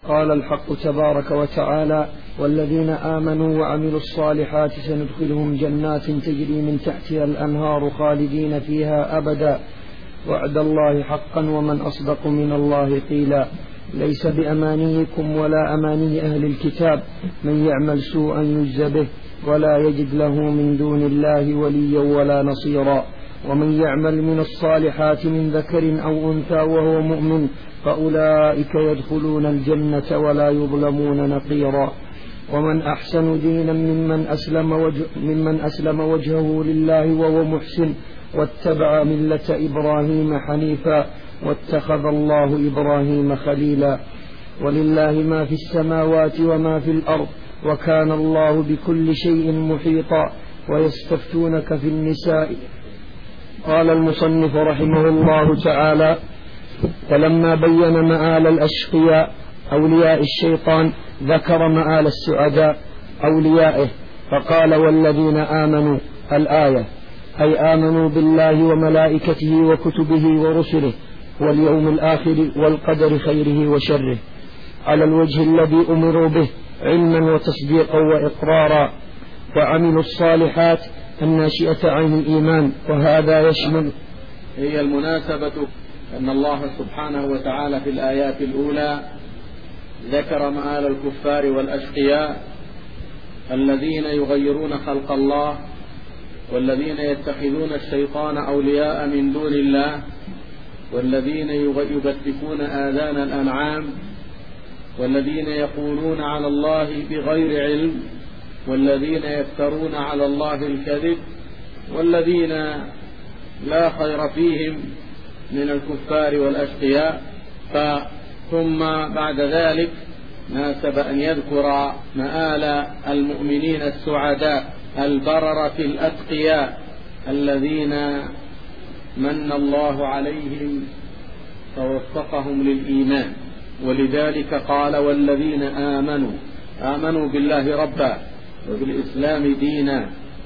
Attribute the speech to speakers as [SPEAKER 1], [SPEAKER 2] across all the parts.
[SPEAKER 1] قال الحق تبارك وتعالى: والذين آمنوا وعملوا الصالحات سندخلهم جنات تجري من تحتها الأنهار خالدين فيها أبدا وعد الله حقا ومن أصدق من الله قيلا. ليس بأمانيكم ولا أماني أهل الكتاب، من يعمل سوءا يجز به ولا يجد له من دون الله وليا ولا نصيرا. ومن يعمل من الصالحات من ذكر أو أنثى وهو مؤمن فأولئك يدخلون الجنة ولا يظلمون نقيرا. ومن أحسن دينا ممن أسلم وجهه لله وهو محسن واتبع ملة إبراهيم حنيفا واتخذ الله إبراهيم خليلا. ولله ما في السماوات وما في الأرض وكان الله بكل شيء محيطا. ويستفتونك في النساء. قال المصنف رحمه الله تعالى: فلما بين مآل الأشقياء أولياء الشيطان ذكر مآل السعداء أوليائه فقال: والذين آمنوا الآية، أي آمنوا بالله وملائكته وكتبه ورسله واليوم الآخر والقدر خيره وشره على الوجه الذي أمروا به علما وتصديقا وإقرارا. وعملوا الصالحات الناشئة عن الإيمان، وهذا يشمل.
[SPEAKER 2] هي المناسبة أن الله سبحانه وتعالى في الآيات الأولى ذكر مآل الكفار والأشقياء الذين يغيرون خلق الله، والذين يتخذون الشيطان أولياء من دون الله، والذين يبتكون آذان الأنعام، والذين يقولون على الله بغير علم، والذين يفترون على الله الكذب، والذين لا خير فيهم من الكفار والأشقياء. ثم بعد ذلك ناسب أن يذكر مآل المؤمنين السعداء البررة الأتقياء الذين من الله عليهم فوفقهم للإيمان. ولذلك قال: والذين آمنوا بالله ربا وبالإسلام دينا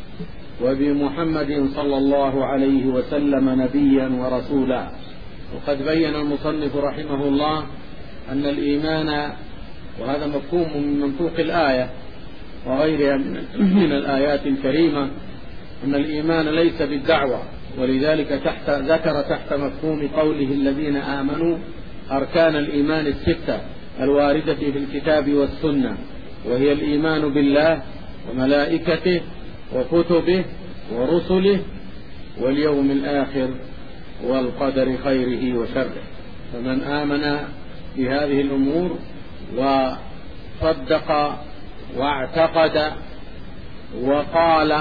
[SPEAKER 2] وبمحمد صلى الله عليه وسلم نبيا ورسولا. وقد بين المصنف رحمه الله أن الإيمان، وهذا مفهوم من منطوق الآية وغيرها من الآيات الكريمة، أن الإيمان ليس بالدعوة. ولذلك ذكر تحت مفهوم قوله الذين آمنوا أركان الإيمان الستة الواردة في الكتاب والسنة، وهي الإيمان بالله وملائكته وكتبه ورسله واليوم الآخر والقدر خيره وشره. فمن آمن بهذه الأمور وصدق واعتقد وقال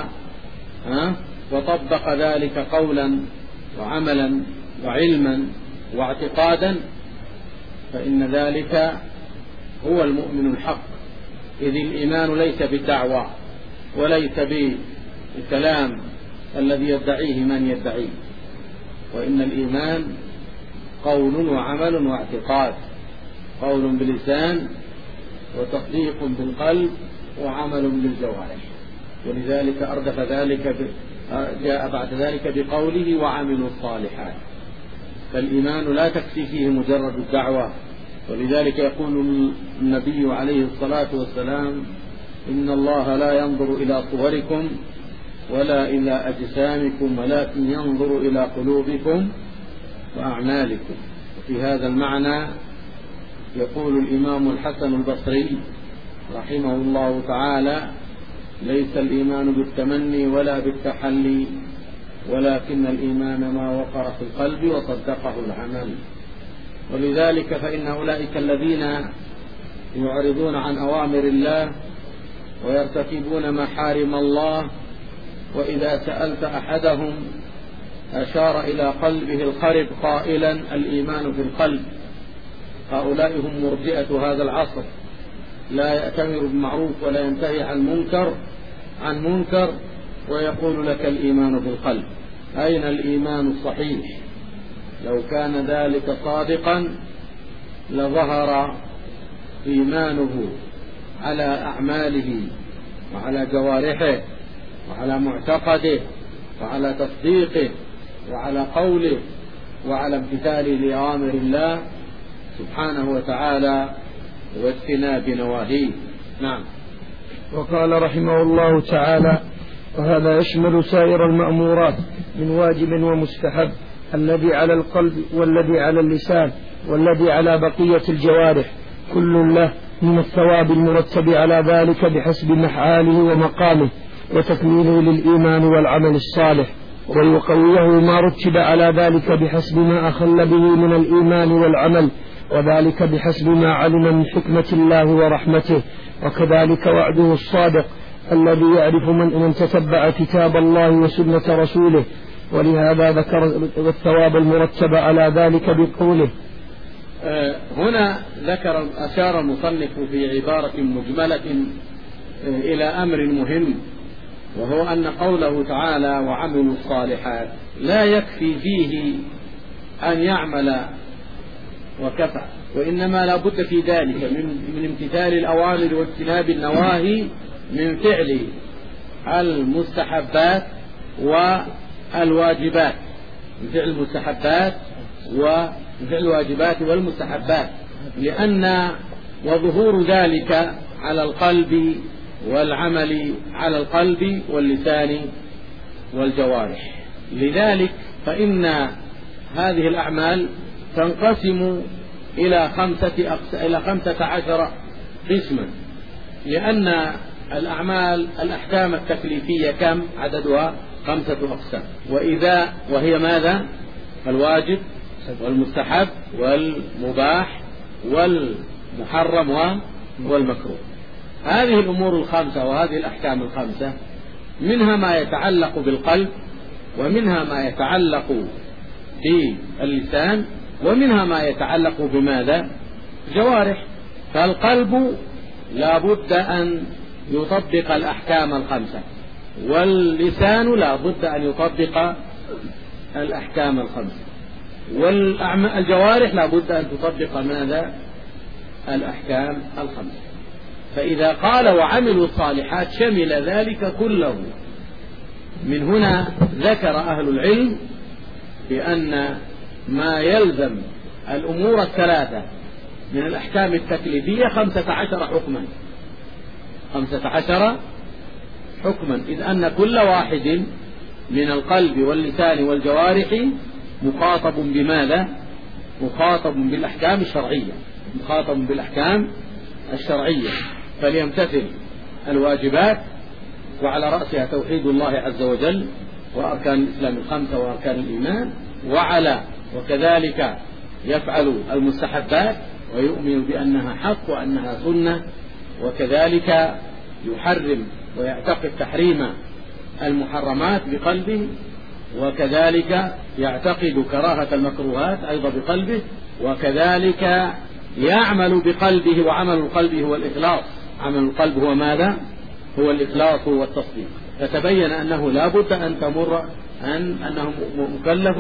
[SPEAKER 2] وطبق ذلك قولا وعملا وعلما واعتقادا، فإن ذلك هو المؤمن الحق. إذ الإيمان ليس بالدعوة وليس بالكلام الذي يدعيه من يدعيه، وإن الإيمان قول وعمل واعتقاد، قول باللسان وتصديق بالقلب وعمل بالجوارح. ولذلك أردف ذلك جاء بعد ذلك بقوله: وعملوا الصالحات. فالإيمان لا تكفي فيه مجرد الدعوة. ولذلك يقول النبي عليه الصلاة والسلام: إن الله لا ينظر إلى صوركم ولا إلى أجسامكم ولكن ينظر إلى قلوبكم وأعمالكم. وفي هذا المعنى يقول الإمام الحسن البصري رحمه الله تعالى: ليس الإيمان بالتمني ولا بالتحلي، ولكن الإيمان ما وقر في القلب وصدقه العمل. ولذلك فإن أولئك الذين يعرضون عن أوامر الله ويرتكبون محارم الله، وإذا سألت أحدهم أشار إلى قلبه الخرب قائلا: الإيمان في القلب. هؤلاء هم مرجئة هذا العصر، لا يأتمر بالمعروف ولا ينتهي عن منكر ويقول لك الإيمان في القلب. أين الإيمان الصحيح؟ لو كان ذلك صادقا لظهر إيمانه على أعماله وعلى جوارحه وعلى معتقده وعلى تصديقه وعلى قوله وعلى امتثاله لأوامر الله سبحانه وتعالى واجتناب نواهيه. نعم.
[SPEAKER 1] وقال رحمه الله تعالى: وهذا يشمل سائر المأمورات من واجب ومستحب، الذي على القلب والذي على اللسان والذي على بقية الجوارح، كل له من الثواب المرتب على ذلك بحسب محاله ومقامه وتكميله للإيمان والعمل الصالح، ويقويه ما رتب على ذلك بحسب ما أخل به من الإيمان والعمل، وذلك بحسب ما علم من حكمة الله ورحمته. وكذلك وعده الصادق الذي يعرف من تتبع كتاب الله وسنة رسوله، ولهذا ذكر الثواب المرتب على ذلك بقوله.
[SPEAKER 2] هنا أشار المصنف في عبارة مجملة إلى أمر مهم، وهو أن قوله تعالى: وعملوا الصالحات، لا يكفي فيه أن يعمل وكفى، وإنما لا بد في ذلك من امتثال الأوامر واجتناب النواهي، من فعل المستحبات والواجبات، من فعل المستحبات وفعل الواجبات والمستحبات، لأن وظهور ذلك على القلب والعمل على القلب واللسان والجوارح. لذلك فإن هذه الأعمال تنقسم إلى 15 قسما، لأن الأحكام التكليفية كم عددها؟ 5 أقسام، وهي ماذا؟ الواجب والمستحب والمباح والمحرم والمكروه. هذه الأمور الخمسة وهذه الأحكام الخمسة منها ما يتعلق بالقلب، ومنها ما يتعلق باللسان، ومنها ما يتعلق بماذا؟ جوارح. فالقلب لا بد أن يطبق الأحكام الخمسة، واللسان لا بد أن يطبق الأحكام الخمسة، والجوارح لا بد أن تطبق ماذا؟ الأحكام الخمسة. فإذا قال وعملوا الصالحات شمل ذلك كله. من هنا ذكر أهل العلم بأن ما يلزم الأمور الثلاثة من الأحكام التكليفية 15 حكما، 15 حكما، إذ أن كل واحد من القلب واللسان والجوارح مخاطب بماذا؟ مخاطب بالأحكام الشرعية، مخاطب بالأحكام الشرعية، فليمتثل الواجبات، وعلى رأسها توحيد الله عز وجل وأركان الإسلام الخمسة وأركان الإيمان، وكذلك يفعل المستحبات ويؤمن بأنها حق وأنها سنة، وكذلك يحرم ويعتقد تحريم المحرمات بقلبه، وكذلك يعتقد كراهة المكروهات أيضا بقلبه، وكذلك يعمل بقلبه. وعمل القلب هو الإخلاص، عمل القلب هو ماذا؟ هو الإخلاص والتصديق. فتبين أنه لا بد أن تمر أنه مكلف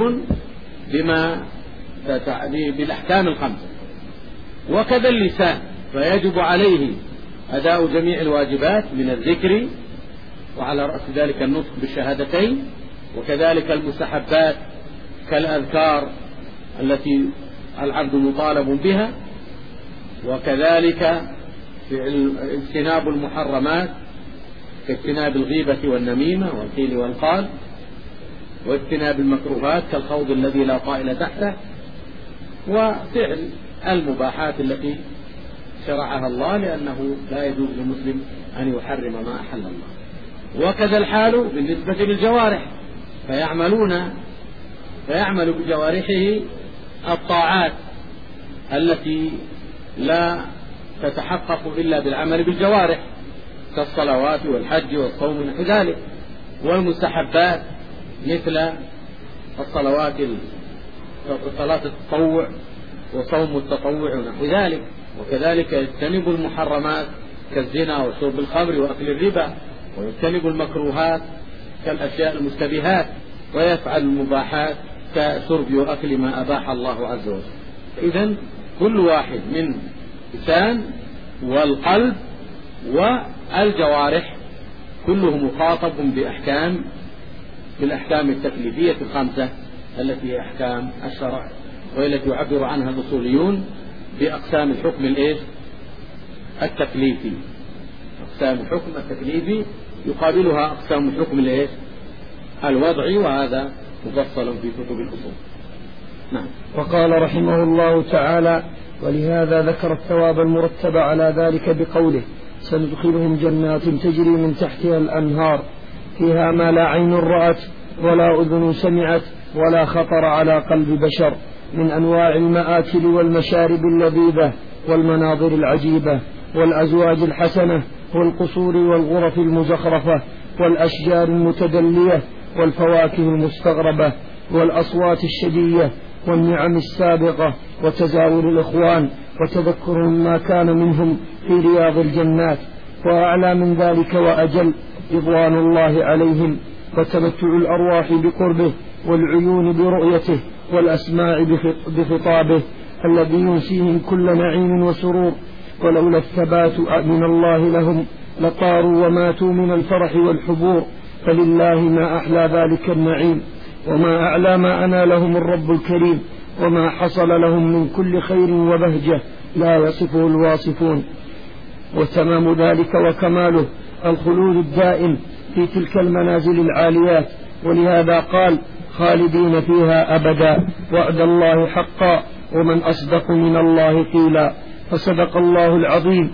[SPEAKER 2] بالأحكام الخمسة. وكذا اللسان، فيجب عليه أداء جميع الواجبات من الذكر، وعلى رأس ذلك النطق بالشهادتين، وكذلك المستحبات كالأذكار التي العبد مطالب بها، وكذلك اجتناب المحرمات كاجتناب الغيبة والنميمة والقيل والقال، واجتناب المكروهات كالخوض الذي لا طائل تحته، وفعل المباحات التي شرعها الله، لأنه لا يجوز للمسلم أن يحرم ما أحل الله. وكذا الحال بالنسبة للجوارح، فيعمل بجوارحه الطاعات التي لا تتحقق إلا بالعمل بالجوارح، كالصلوات والحج والصوم ونحو ذلك، والمستحبات مثل الصلاة التطوع وصوم التطوع ونحو ذلك، وكذلك يجتنب المحرمات كالزنا وشرب الخمر وأكل الربا، ويجتنب المكروهات كالأشياء المشتبهات، ويفعل المباحات كشرب وأكل ما أباح الله عز وجل. إذن كل واحد من اللسان والقلب والجوارح كله مخاطب بالأحكام التكليفية الخمسة التي هي أحكام الشرع، والتي يعبر عنها الأصوليون بأقسام الحكم التكليفي. أقسام الحكم التكليفي يقابلها أقسام الحكم الوضعي، وهذا مفصل في كتب الأصول. نعم.
[SPEAKER 1] وقال رحمه الله تعالى: ولهذا ذكر الثواب المرتب على ذلك بقوله: سندخلهم جنات تجري من تحتها الأنهار فيها ما لا عين رأت ولا أذن سمعت ولا خطر على قلب بشر من أنواع المآكل والمشارب اللذيذة والمناظر العجيبة والأزواج الحسنة والقصور والغرف المزخرفة والأشجار المتدلية والفواكه المستغربة والأصوات الشدية والنعم السابقة وتزاور الإخوان وتذكرهم ما كان منهم في رياض الجنات. وأعلى من ذلك وأجل رضوان الله عليهم وتمتع الأرواح بقربه والعيون برؤيته والأسماع بخطابه الذي ينسيهم كل نعيم وسرور. ولولا الثبات من الله لهم لطاروا وماتوا من الفرح والحبور، فلله ما أحلى ذلك النعيم وما أعلى ما أنالهم الرب الكريم وما حصل لهم من كل خير وبهجة لا يصفه الواصفون. وتمام ذلك وكماله الخلود الدائم في تلك المنازل العاليات، ولهذا قال: خالدين فيها أبدا وعد الله حقا ومن أصدق من الله قيلا. فصدق الله العظيم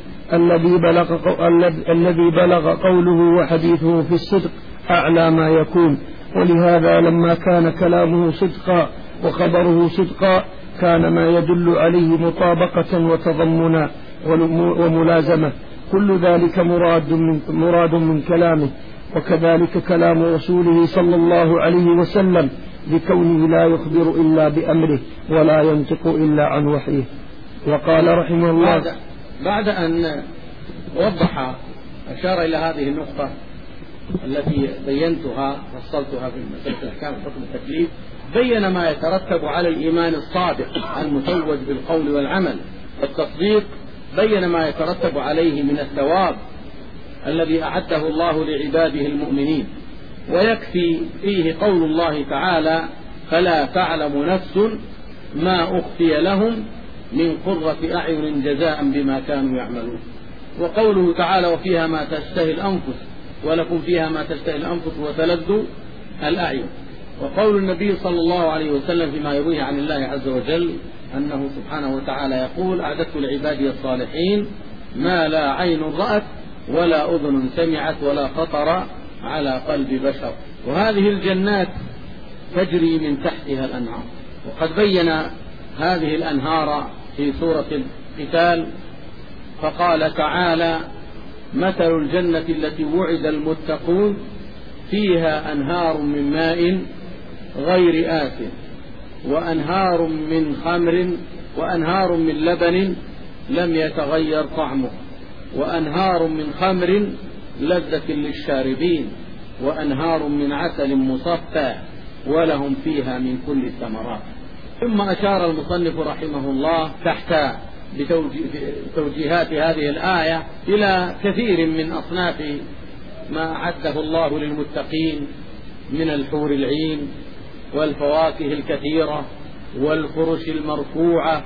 [SPEAKER 1] الذي بلغ قوله وحديثه في الصدق أعلى ما يكون. ولهذا لما كان كلامه صدقا وخبره صدقا كان ما يدل عليه مطابقة وتضمنا وملازمة، كل ذلك مراد من كلامه. وكذلك كلام رسوله صلى الله عليه وسلم بكونه لا يخبر إلا بأمره ولا ينطق إلا عن وحيه. وقال رحمه الله
[SPEAKER 2] بعد أن وضح أشار إلى هذه النقطة التي بينتها فصلتها في مسألة أحكام حكم التكليف، بين ما يترتب على الإيمان الصادق المتوج بالقول والعمل والتصديق، بين ما يترتب عليه من الثواب الذي أعده الله لعباده المؤمنين. ويكفي فيه قول الله تعالى: فلا تعلم نفس ما أخفي لهم من قرة أعين جزاء بما كانوا يعملون. وقوله تعالى: وفيها ما تشتهي الأنفس ولكم فيها ما تشتهي الأنفس وتلذ الأعين. وقول النبي صلى الله عليه وسلم فيما يرويه عن الله عز وجل أنه سبحانه وتعالى يقول: أعددت لعبادي الصالحين ما لا عين رأت ولا أذن سمعت ولا خطر على قلب بشر. وهذه الجنات تجري من تحتها الأنهار، وقد بين هذه الأنهار في سورة القتال فقال تعالى: مثل الجنة التي وعد المتقون فيها أنهار من ماء غير آسن وأنهار من خمر وأنهار من لبن لم يتغير طعمه وأنهار من خمر لذة للشاربين وأنهار من عسل مصفى ولهم فيها من كل الثمرات. ثم أشار المصنف رحمه الله تحت بتوجيهات هذه الآية إلى كثير من أصناف ما أعده الله للمتقين من الحور العين والفواكه الكثيرة والفرش المرفوعة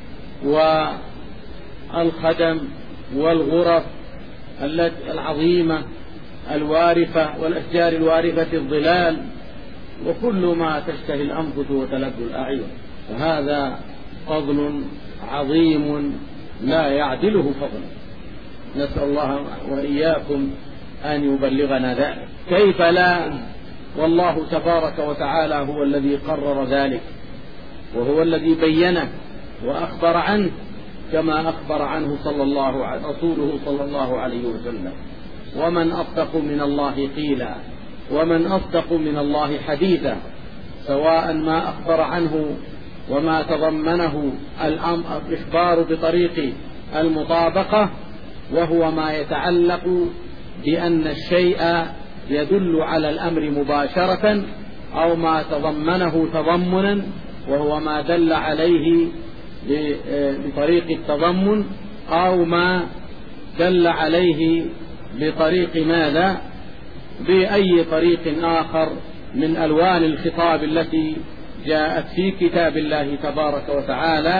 [SPEAKER 2] والخدم والغرف العظيمة الوارفة والأشجار الوارفة الظلال وكل ما تشتهي الأنفس وتلذ الأعين. فهذا فضل عظيم لا يعدله فضل، نسأل الله وإياكم أن يبلغنا ذلك. كيف لا، والله تبارك وتعالى هو الذي قرر ذلك وهو الذي بينه وأخبر عنه كما أخبر عنه رسوله صلى الله عليه وسلم. ومن أصدق من الله قيلا ومن أصدق من الله حديثا، سواء ما أخبر عنه وما تضمنه الإخبار بطريق المطابقة، وهو ما يتعلق بأن الشيء يدل على الأمر مباشرة، أو ما تضمنه تضمنا وهو ما دل عليه بطريق التضمن، أو ما دل عليه بطريق ماذا؟ بأي طريق آخر من ألوان الخطاب التي جاءت في كتاب الله تبارك وتعالى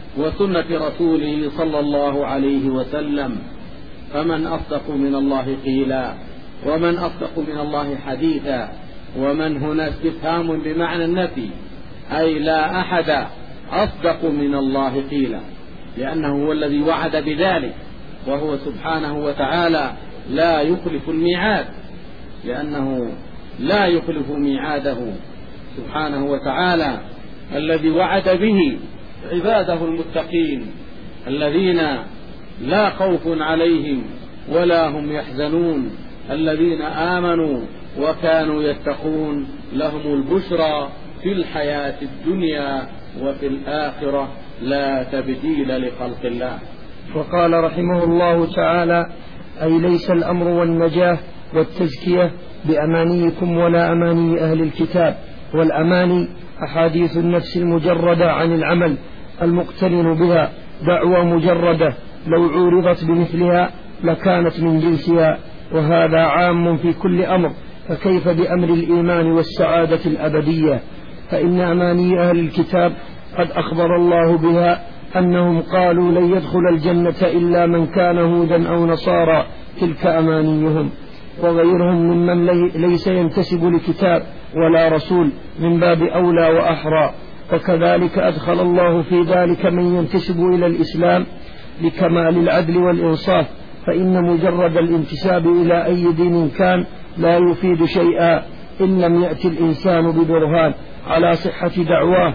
[SPEAKER 2] وسنة رسوله صلى الله عليه وسلم. فمن أصدق من الله قيلا، ومن أصدق من الله حديثا. ومن هنا استفهام بمعنى النفي، أي لا أحد أصدق من الله قيلا، لأنه هو الذي وعد بذلك، وهو سبحانه وتعالى لا يخلف الميعاد، لأنه لا يخلف ميعاده سبحانه وتعالى، الذي وعد به عباده المتقين الذين لا خوف عليهم ولا هم يحزنون، الذين آمنوا وكانوا يتقون، لهم البشرى في الحياة الدنيا وفي الآخرة، لا تبديل لخلق الله.
[SPEAKER 1] وقال رحمه الله تعالى: أي ليس الأمر والنجاة والتزكية بأمانيكم ولا أماني أهل الكتاب. والأماني أحاديث النفس المجردة عن العمل المقترن بها، دعوى مجردة لو عورضت بمثلها لكانت من جنسها، وهذا عام في كل أمر، فكيف بأمر الإيمان والسعادة الأبدية؟ فإن أماني أهل الكتاب قد أخبر الله بها أنهم قالوا لن يدخل الجنة إلا من كان هودا أو نصارى، تلك أمانيهم. وغيرهم ممن ليس ينتسب لكتاب ولا رسول من باب أولى وأحرى. وكذلك أدخل الله في ذلك من ينتسب إلى الإسلام لكمال العدل والإنصاف، فإن مجرد الانتساب إلى أي دين كان لا يفيد شيئا إن لم يأتي الإنسان ببرهان على صحة دعواه،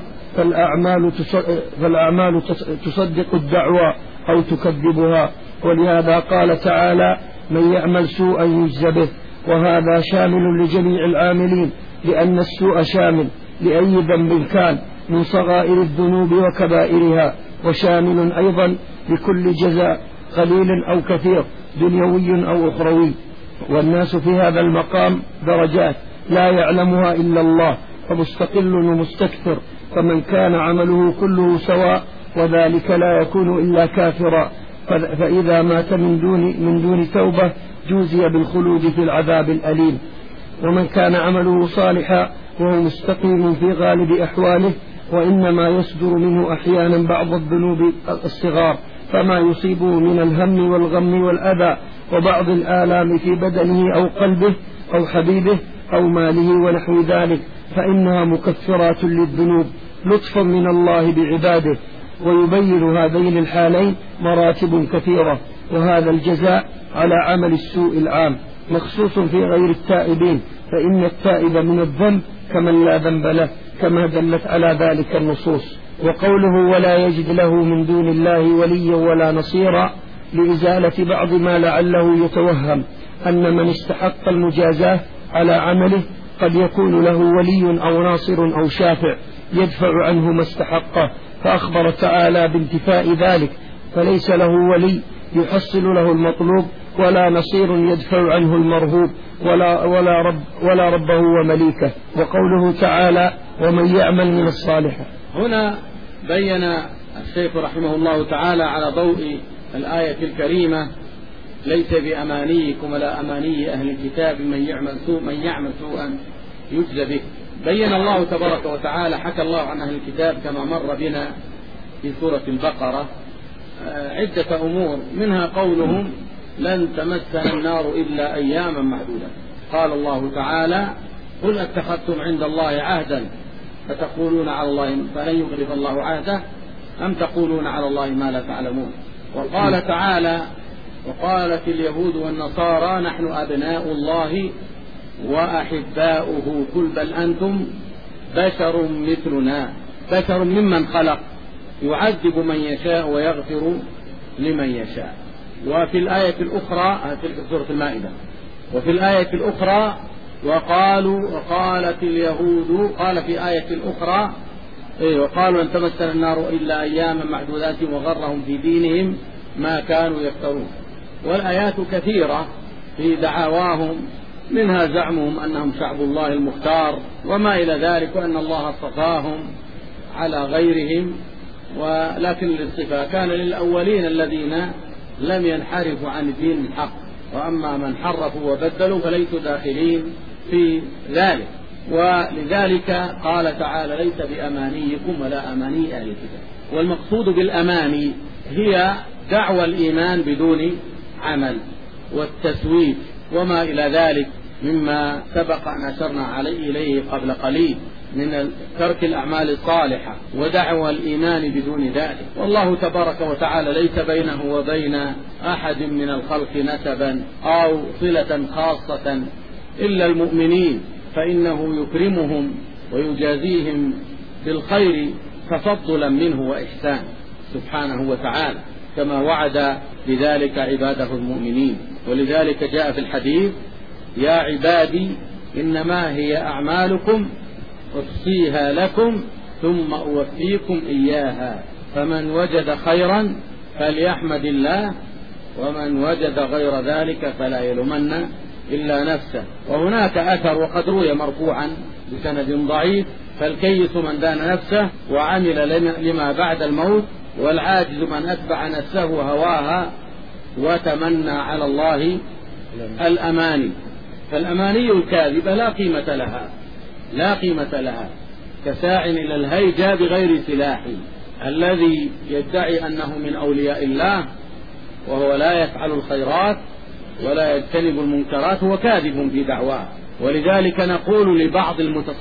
[SPEAKER 1] فالأعمال تصدق الدعوى أو تكذبها. ولهذا قال تعالى: من يعمل سوءا يجز به، وهذا شامل لجميع العاملين، لأن السوء شامل لأي ذنب كان من صغائر الذنوب وكبائرها، وشامل أيضا لكل جزاء قليل أو كثير دنيوي أو أخروي. والناس في هذا المقام درجات لا يعلمها إلا الله، فمستقل ومستكثر، فمن كان عمله كله سواء وذلك لا يكون إلا كافرا، فإذا مات من دون توبة جوزي بالخلود في العذاب الأليم. ومن كان عمله صالحا وهو مستقيم في غالب أحواله، وإنما يصدر منه أحيانا بعض الذنوب الصغار، فما يصيبه من الهم والغم والأذى وبعض الآلام في بدنه أو قلبه أو حبيبه أو ماله ونحو ذلك، فإنها مكفرات للذنوب لطفا من الله بعباده. ويبين هذين الحالين مراتب كثيرة، وهذا الجزاء على عمل السوء العام مخصوص في غير التائبين، فإن التائب من الذنب كمن لا ذنب له، كما دلت على ذلك النصوص. وقوله ولا يجد له من دون الله وليا ولا نصيرا لإزالة بعض ما لعله يتوهم أن من استحق المجازاة على عمله قد يكون له ولي أو ناصر أو شافع يدفع عنه ما استحقه، فأخبر تعالى بانتفاء ذلك، فليس له ولي يحصل له المطلوب ولا نصير يدفع عنه المرهوب ولا ربه ومليكه. وقوله تعالى ومن يعمل من الصالحات،
[SPEAKER 2] هنا بين الشيخ رحمه الله تعالى على ضوء الآية الكريمة ليس بأمانيكم ولا أماني أهل الكتاب من يعمل سوءا يجزى به. بين الله تبارك وتعالى، حكى الله عن أهل الكتاب كما مر بنا في سورة البقرة عدة أمور، منها قولهم لن تمسنا النار إلا أياما معدودة. قال الله تعالى قل اتخذتم عند الله عهدا فتقولون على الله فلن يخلف الله عهده أم تقولون على الله ما لا تعلمون. وقال تعالى وقالت اليهود والنصارى نحن أبناء الله وأحباؤه قل بل أنتم بشر مثلنا. بشر ممن خلق يعذب من يشاء ويغفر لمن يشاء. وفي الآية الأخرى في سورة المائدة، وفي الآية الأخرى وقالت اليهود، قال في آية أخرى وقالوا لن تمسنا النار إلا أياما معدودات وغرهم في دينهم ما كانوا يفترون. والآيات كثيرة في دعواهم، منها زعمهم أنهم شعب الله المختار وما إلى ذلك، وأن الله اصطفاهم على غيرهم، ولكن الاصطفاء كان للأولين الذين لم ينحرفوا عن الدين الحق، وأما من حرفوا وبدلوا فليسوا داخلين في ذلك. ولذلك قال تعالى ليس بأمانيكم ولا أماني أهل الكتاب. والمقصود بالأماني هي دعوى الإيمان بدون عمل والتسويف وما إلى ذلك مما سبق أن أشرنا إليه قبل قليل من ترك الأعمال الصالحة ودعوى الإيمان بدون ذلك. والله تبارك وتعالى ليس بينه وبين أحد من الخلق نسبا أو صلة خاصة إلا المؤمنين، فإنه يكرمهم ويجازيهم بالخير تفضلا منه وإحسان سبحانه وتعالى، كما وعد بذلك عباده المؤمنين. ولذلك جاء في الحديث يا عبادي إنما هي أعمالكم أحصيها لكم ثم أوفيكم إياها، فمن وجد خيرا فليحمد الله ومن وجد غير ذلك فلا يلومن إلا نفسه. وهناك أثر وقد روي مرفوعا بسند ضعيف: فالكيس من دان نفسه وعمل لما بعد الموت، والعاجز من أتبع نفسه هواها وتمنى على الله الأماني. فالأماني الكاذبة لا قيمة لها كساع إلى الهيجة بغير سلاح. الذي يدعي أنه من أولياء الله وهو لا يفعل الخيرات ولا يجتنب المنكرات هو كاذب في دعواه. ولذلك نقول لبعض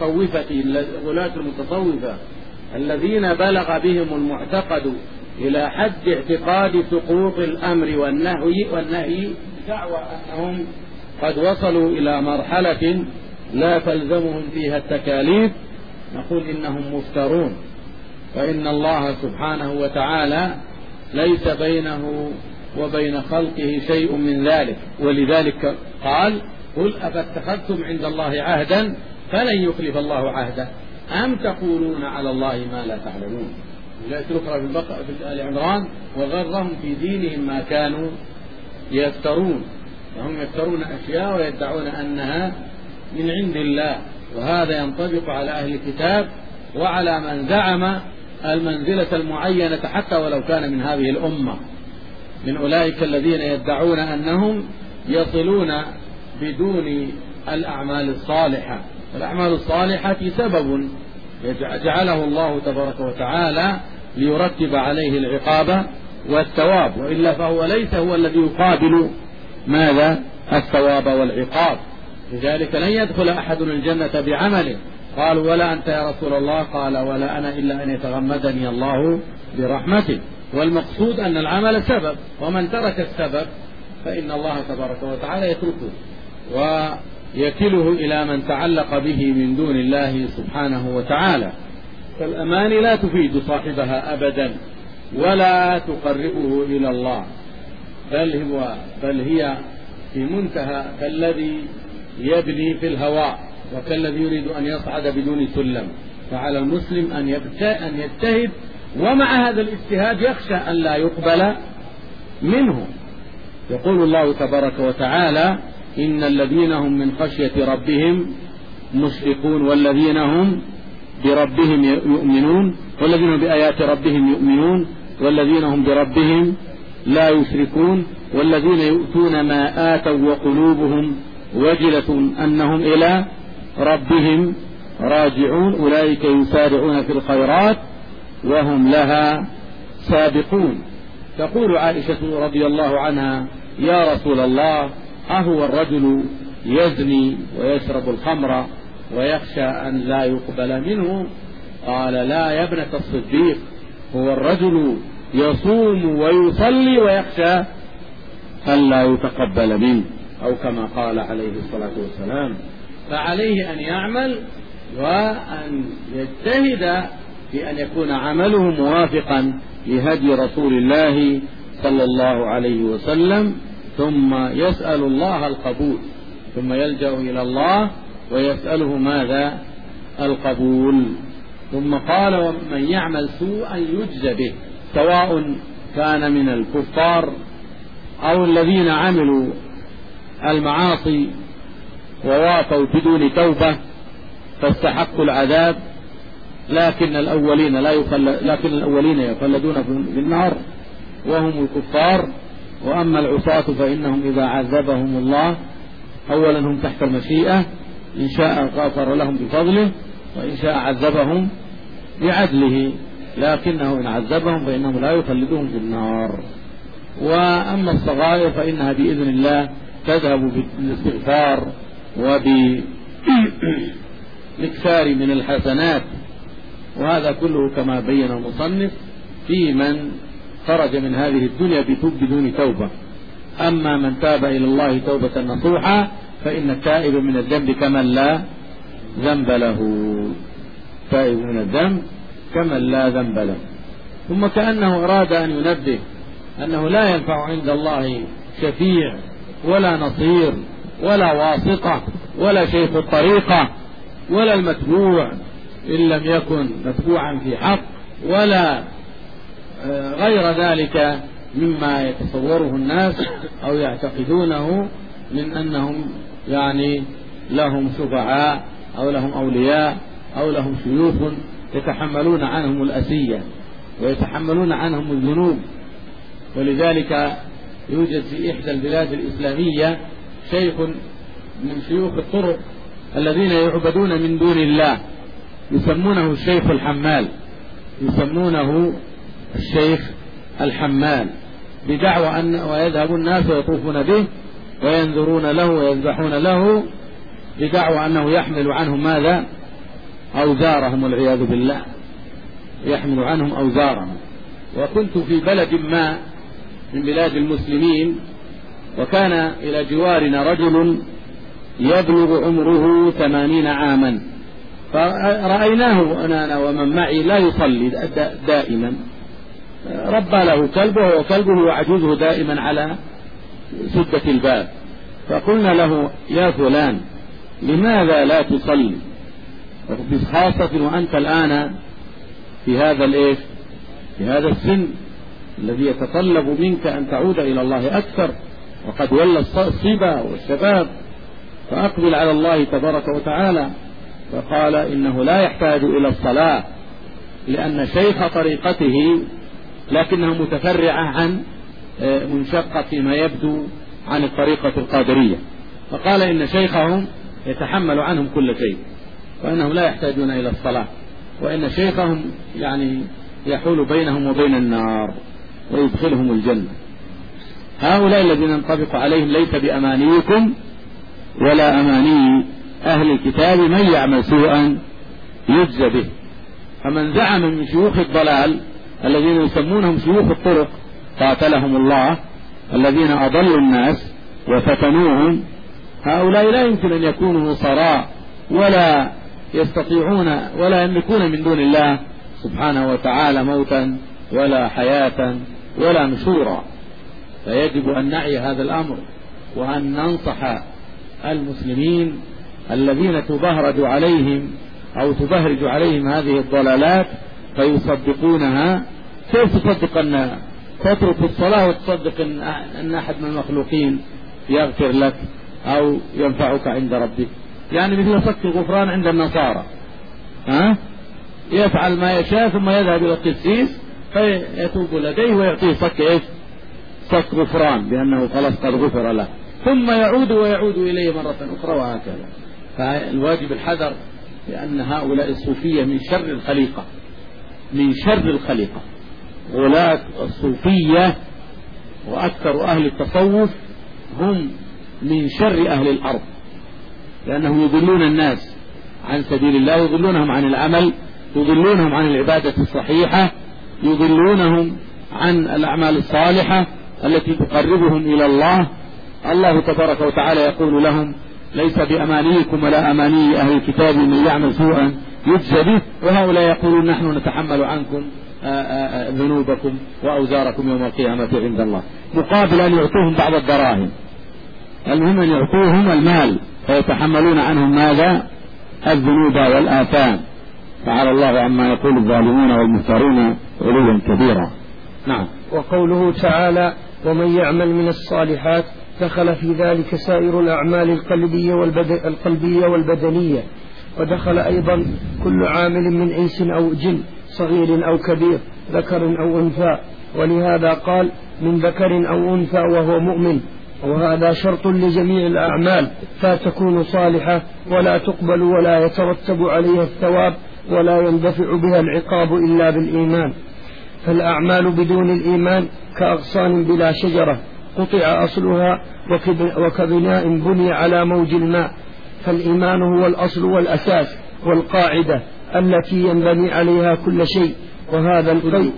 [SPEAKER 2] غلاة المتصوفة الذين بلغ بهم المعتقد إلى حد اعتقاد سقوط الأمر والنهي دعوى أنهم قد وصلوا إلى مرحلة لا تلزمهم فيها التكاليف، نقول إنهم مفترون، فإن الله سبحانه وتعالى ليس بينه وبين خلقه شيء من ذلك. ولذلك قال: قل أفاتخذتم عند الله عهدا فلن يخلف الله عهده أم تقولون على الله ما لا تعلمون. لا تذكر في آل عمران: وغرهم في دينهم ما كانوا يفترون. فهم يفترون أشياء ويدعون أنها من عند الله، وهذا ينطبق على أهل الكتاب وعلى من زعم المنزلة المعينة حتى ولو كان من هذه الأمة، من أولئك الذين يدعون أنهم يصلون بدون الأعمال الصالحة. الأعمال الصالحة سبب جعله الله تبارك وتعالى ليرتب عليه العقاب والثواب، وإلا فهو ليس هو الذي يقابل ماذا؟ الثواب والعقاب. لذلك لن يدخل أحد الجنة بعمله. قالوا: ولا أنت يا رسول الله؟ قال: ولا أنا إلا أن يتغمدني الله برحمته. والمقصود أن العمل سبب، ومن ترك السبب فإن الله تبارك وتعالى يتركه ويكله إلى من تعلق به من دون الله سبحانه وتعالى. فالأماني لا تفيد صاحبها أبدا ولا تقربه إلى الله، بل هي في منتهى كالذي يبني في الهواء وكالذي يريد أن يصعد بدون سلم. فعلى المسلم أن يجتهد، ومع هذا الاجتهاد يخشى أن لا يقبل منه. يقول الله تبارك وتعالى: إن الذين هم من خشية ربهم مشفقون والذين هم بربهم يؤمنون والذين هم بآيات ربهم يؤمنون والذين هم بربهم لا يشركون والذين يؤتون ما آتوا وقلوبهم وجلة أنهم إلى ربهم راجعون أولئك يسارعون في الخيرات وهم لها سابقون. تقول عائشة رضي الله عنها: يا رسول الله، أهو الرجل يزني ويشرب الخمر ويخشى أن لا يقبل منه؟ قال: لا يا ابنة الصديق، هو الرجل يصوم ويصلي ويخشى أن لا يتقبل منه، أو كما قال عليه الصلاة والسلام. فعليه أن يعمل وأن يجتهد في أن يكون عمله موافقا لهدي رسول الله صلى الله عليه وسلم، ثم يسأل الله القبول، ثم يلجأ إلى الله ويسأله ماذا؟ القبول. ثم قال: ومن يعمل سوءا يجزى به، سواء كان من الكفار أو الذين عملوا المعاصي ووافوا بدون توبة فاستحقوا العذاب، لكن الأولين يخلدون في النار وهم الكفار. وأما العصاة فإنهم إذا عذبهم الله أولا هم تحت المشيئة إن شاء غفر لهم بفضله وإن شاء عذبهم بعدله، لكنه إن عذبهم فإنه لا يخلدهم في النار. وأما الصغائر فإنها بإذن الله تذهب بالاستغفار وبالإكثار من الحسنات، وهذا كله كما بين المصنف في من خرج من هذه الدنيا بدون توبة. أما من تاب إلى الله توبة نصوحا فإن التائب من الذنب كمن لا ذنب له، تائب من الذنب كمن لا ذنب له. ثم كأنه أراد أن ينبه أنه لا ينفع عند الله شفيع ولا نصير ولا واسطة ولا شيخ الطريقة ولا المتبوع إن لم يكن متبوعا في حق، ولا غير ذلك مما يتصوره الناس أو يعتقدونه من أنهم يعني لهم شفعاء أو لهم أولياء أو لهم شيوخ يتحملون عنهم الأسية ويتحملون عنهم الذنوب. ولذلك يوجد في إحدى البلاد الإسلامية شيخ من شيوخ الطرق الذين يعبدون من دون الله، يسمونه الشيخ الحمال، يسمونه الشيخ الحمال، بدعوى أن ويذهب الناس ويطوفون به وينذرون له ويذبحون له بدعوى أنه يحمل عنهم ماذا؟ أوزارهم والعياذ بالله، يحمل عنهم أوزارهم. وكنت في بلد ما من بلاد المسلمين وكان إلى جوارنا رجل يبلغ عمره 80 عاما، فرأيناه أنا ومن معي لا يصلي دائما، ربى له كلبه وكلبه وعجوزه دائما على سدة الباب، فقلنا له يا فلان لماذا لا تصلي، خاصة وأنت الآن في هذا السن الذي يتطلب منك أن تعود إلى الله أكثر، وقد ولى الصبا والشباب، فأقبل على الله تبارك وتعالى. فقال إنه لا يحتاج إلى الصلاة لأن شيخ طريقته لكنها متفرعة عن منشقة فيما يبدو عن الطريقة القادرية، فقال إن شيخهم يتحمل عنهم كل شيء وأنهم لا يحتاجون إلى الصلاة، وإن شيخهم يعني يحول بينهم وبين النار ويدخلهم الجنة. هؤلاء الذين ينطبق عليهم ليس بأمانيكم ولا أماني أهل الكتاب من يعمل سوءا يجزى به. فمن زعم من شيوخ الضلال الذين يسمونهم شيوخ الطرق قاتلهم الله الذين أضلوا الناس وفتنوهم، هؤلاء لا يمكن أن يكونوا نصراء ولا يستطيعون ولا يملكون من دون الله سبحانه وتعالى موتا ولا حياة ولا نشورا. فيجب أن نعي هذا الأمر وأن ننصح المسلمين الذين تبهرج عليهم هذه الضلالات فيصدقونها. كيف تصدق أن تترك الصلاة وتصدق أن أحد من المخلوقين يغفر لك أو ينفعك عند ربك؟ يعني مثل صك الغفران عند النصارى، يفعل ما يشاء ثم يذهب إلى القسيس فيتوب لديه ويعطيه صك غفران بأنه خلاص قد غفر له، ثم يعود إليه مرة أخرى وهكذا. فالواجب الحذر، لأن هؤلاء الصوفية من شر الخليقة. غلاة الصوفية وأكثر أهل التصوف هم من شر أهل الأرض، لأنهم يضلون الناس عن سبيل الله، يضلونهم عن العمل، يضلونهم عن العبادة الصحيحة، يضلونهم عن الأعمال الصالحة التي تقربهم إلى الله. الله تبارك وتعالى يقول لهم ليس بأمانيكم ولا أماني أهل الكتاب من يعمل سوءا يجزى به، وهؤلاء يقولون نحن نتحمل عنكم ذنوبكم وأوزاركم يوم القيامة عند الله، مقابل أن يعطوهم بعض الدراهم. المهم أن يعطوهم المال فيتحملون عنهم ماذا؟ الذنوب والآثام. تعالى الله عما يقول الظالمون والمفترون علوا كبيرا. نعم.
[SPEAKER 1] وقوله تعالى ومن يعمل من الصالحات دخل في ذلك سائر الأعمال القلبية والبدنية، ودخل أيضا كل عامل من إنس أو جن صغير أو كبير ذكر أو أنثى، ولهذا قال من ذكر أو أنثى وهو مؤمن وهذا شرط لجميع الأعمال، فتكون صالحة ولا تقبل ولا يترتب عليها الثواب ولا يندفع بها العقاب إلا بالإيمان. فالأعمال بدون الإيمان كأغصان بلا شجرة قطع أصلها وكبناء بني على موج الماء. فالإيمان هو الأصل والأساس والقاعدة التي ينبني عليها كل شيء، وهذا القيد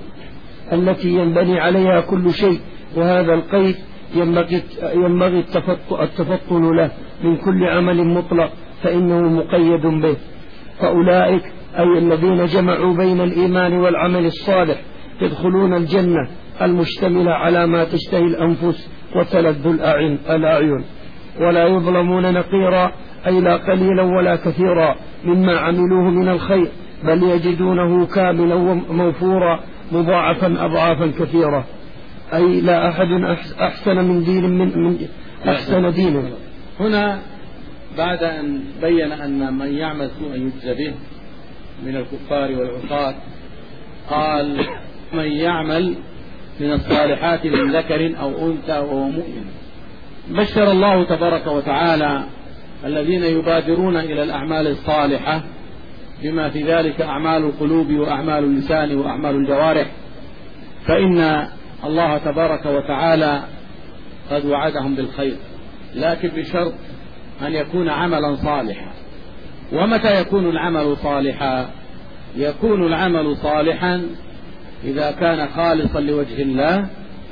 [SPEAKER 1] وهذا القيد ينبغي التفطن له من كل عمل مطلق فإنه مقيد به. فأولئك أي الذين جمعوا بين الإيمان والعمل الصالح يدخلون الجنة المشتملة على ما تشتهي الأنفس وتلذ الأعين، ولا يظلمون نقيرا أي لا قليلا ولا كثيرا مما عملوه من الخير، بل يجدونه كاملا وموفورا مضاعفا أضعافا كثيرة. أي لا أحد أحسن من دين من أحسن دينا.
[SPEAKER 2] هنا بعد أن بين أن من يعمل سوءا يجزى به من الكفار والعصاة، قال من يعمل من الصالحات من ذكر أو أنثى وهو مؤمن. بشر الله تبارك وتعالى الذين يبادرون إلى الأعمال الصالحة بما في ذلك أعمال القلوب وأعمال اللسان وأعمال الجوارح، فإن الله تبارك وتعالى قد وعدهم بالخير، لكن بشرط أن يكون عملا صالحا. ومتى يكون العمل صالحا؟ يكون العمل صالحا إذا كان خالصا لوجه الله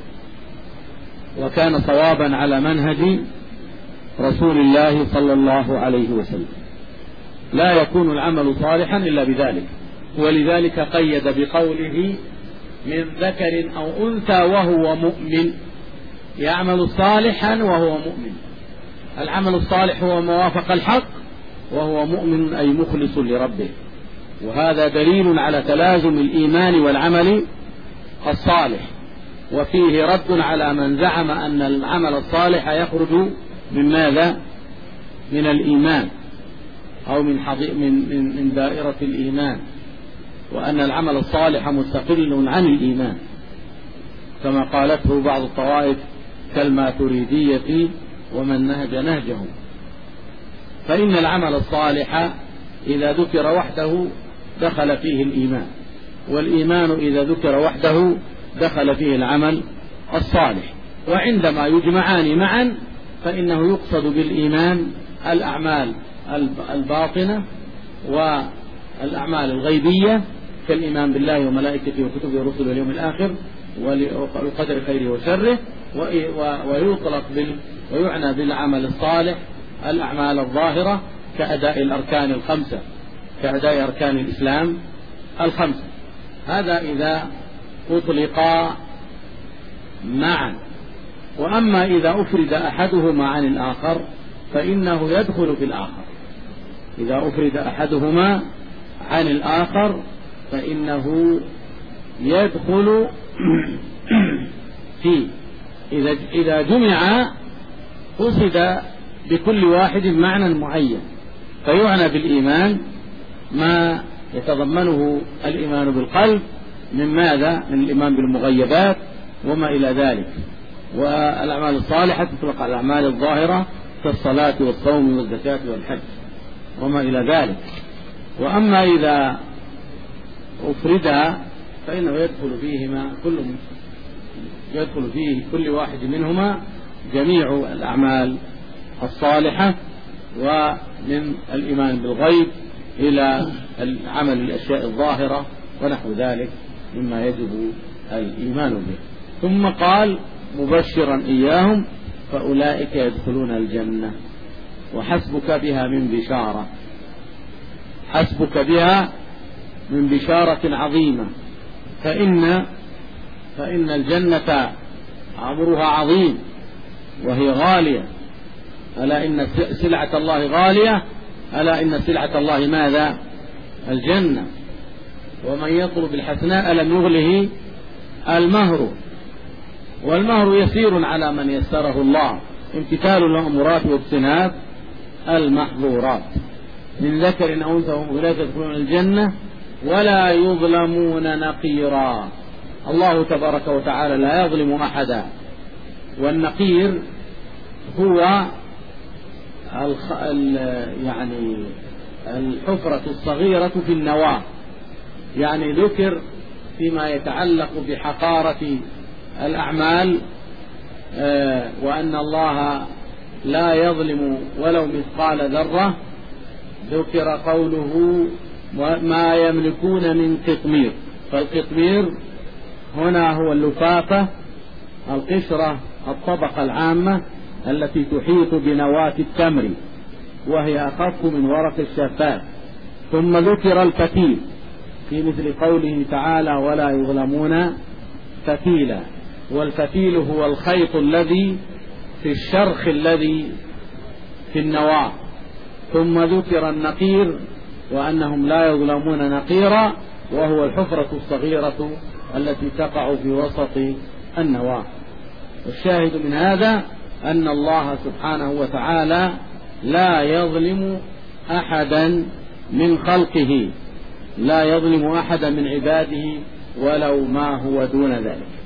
[SPEAKER 2] وكان صوابا على منهج رسول الله صلى الله عليه وسلم. لا يكون العمل صالحا إلا بذلك، ولذلك قيد بقوله من ذكر أو أنثى وهو مؤمن. يعمل صالحا وهو مؤمن. العمل الصالح هو موافق الحق، وهو مؤمن أي مخلص لربه. وهذا دليل على تلازم الإيمان والعمل الصالح، وفيه رد على من زعم أن العمل الصالح يخرج من ماذا؟ من الإيمان أو من دائرة الإيمان، وأن العمل الصالح مستقل عن الإيمان، كما قالته بعض الطوائف كالماتريدية ومن نهج نهجهم. فإن العمل الصالح إذا ذكر وحده دخل فيه الإيمان، والإيمان إذا ذكر وحده دخل فيه العمل الصالح. وعندما يجمعان معا فإنه يقصد بالإيمان الأعمال الباطنة والأعمال الغيبية كالإيمان بالله وملائكته وكتبه ورسله واليوم الآخر والقدر خيره وشره. ويطلق ويعنى بالعمل الصالح الأعمال الظاهرة كأداء الأركان الخمسة، كأداء أركان الإسلام الخمسة. هذا إذا أطلقا معا. وأما إذا أفرد أحدهما عن الآخر فإنه يدخل في الآخر. إذا أفرد أحدهما عن الآخر فإنه يدخل فيه. إذا جمع قصد بكل واحد معنى معين، فيعنى بالإيمان ما يتضمنه الإيمان بالقلب من ماذا؟ من الإيمان بالمغيبات وما إلى ذلك. والأعمال الصالحة تطلق على الأعمال الظاهرة كالصلاة والصوم والزكاة والحج وما إلى ذلك. وأما إذا أفردها فإنه يدخل فيه كل واحد منهما جميع الأعمال الصالحة، ومن الإيمان بالغيب إلى العمل الأشياء الظاهرة ونحو ذلك مما يجب الإيمان به. ثم قال مبشرا إياهم فأولئك يدخلون الجنة. وحسبك بها من بشارة، حسبك بها من بشارة عظيمة. فإن الجنة عمرها عظيم وهي غالية. ألا إن سلعة الله غالية، ألا إن سلعة الله ماذا؟ الجنة. ومن يطلب الحسناء لم يغله المهر، والمهر يسير على من يسره الله، امتثال المأمورات واجتناب المحظورات. من ذكر أو أنثى أولئك يدخلون الجنة ولا يظلمون نقيرا. الله تبارك وتعالى لا يظلم أحدا. والنقير هو يعني الحفرة الصغيرة في النواة، يعني ذكر فيما يتعلق بحقارة الأعمال وأن الله لا يظلم ولو مثقال ذرة. ذكر قوله ما يملكون من قطمير، فالقطمير هنا هو اللفافة، القشرة، الطبقة العامة التي تحيط بنواة التمر وهي أخف من ورق الشفاف. ثم ذكر الفتيل في مثل قوله تعالى ولا يظلمون فتيلا، والفتيل هو الخيط الذي في الشرخ الذي في النواة. ثم ذكر النقير وأنهم لا يظلمون نقيرا، وهو الحفرة الصغيرة التي تقع في وسط النواة. والشاهد من هذا أن الله سبحانه وتعالى لا يظلم أحدا من خلقه، لا يظلم أحدا من عباده ولو ما هو دون ذلك.